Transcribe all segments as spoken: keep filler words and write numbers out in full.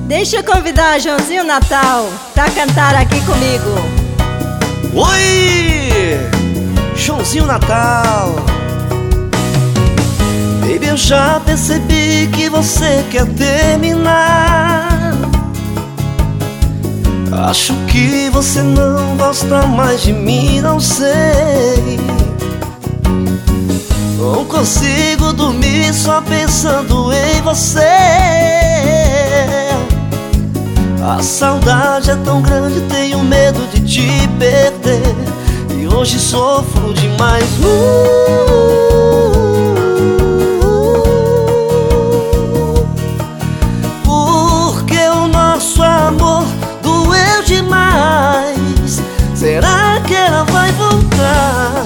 Deixa eu convidar Joãozinho Natal pra cantar aqui comigo. Oi, Joãozinho Natal. Baby, eu já percebi que você quer terminar. Acho que você não gosta mais de mim, não sei. Não consigo dormir só pensando em você. A saudade é tão grande, tenho medo de te perder. E hoje sofro demais. uh, Porque o nosso amor doeu demais. Será que ela vai voltar?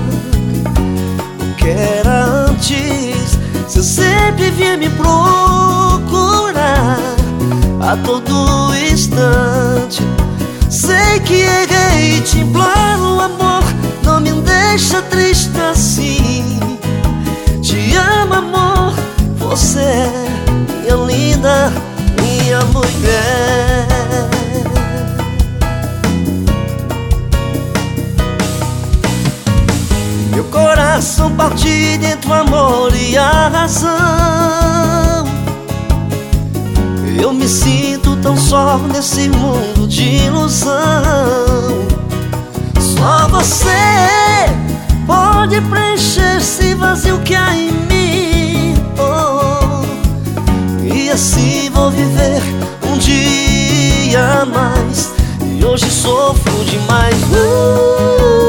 O que era antes, se eu sempre vinha me procurar a todo instante. Sei que errei, te imploro, amor, não me deixa triste assim. Te amo, amor, você é minha linda, minha mulher. Meu coração partido entre o amor e a razão. Eu me sinto tão só nesse mundo de ilusão. Só você pode preencher esse vazio que há em mim. oh. E assim vou viver um dia a mais. E hoje sofro demais. uh.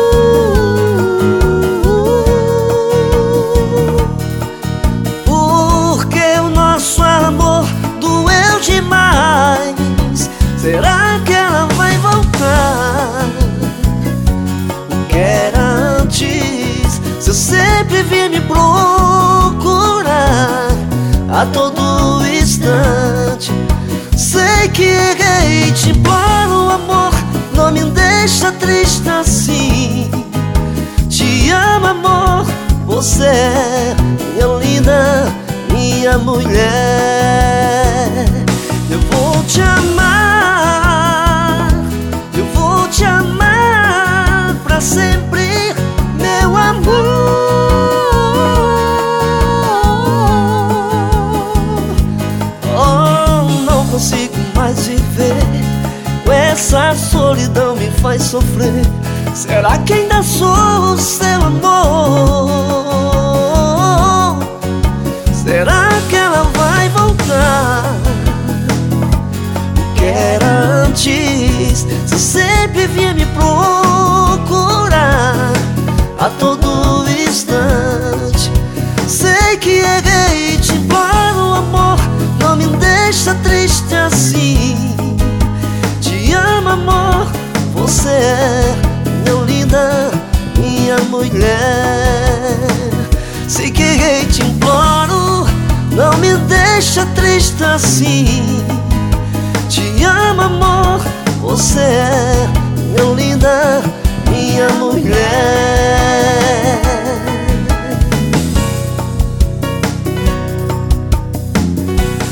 Demais. Será que ela vai voltar? O que era antes, se eu sempre vinha me procurar a todo instante. Sei que errei, te imploro, amor, não me deixa triste assim. Te amo, amor, você é minha linda, minha mulher. Eu vou te amar, eu vou te amar pra sempre, meu amor. Oh, não consigo mais viver, com essa solidão me faz sofrer. Será que ainda sou o seu amor? Será que ela vai voltar? Que era antes, se sempre vinha me procurar a todo instante. Sei que errei, te imploro, amor, não me deixa triste assim. Te amo, amor, você é minha linda, minha mulher. Sei que errei, te imploro, não me deixa triste assim. Te amo, amor, você é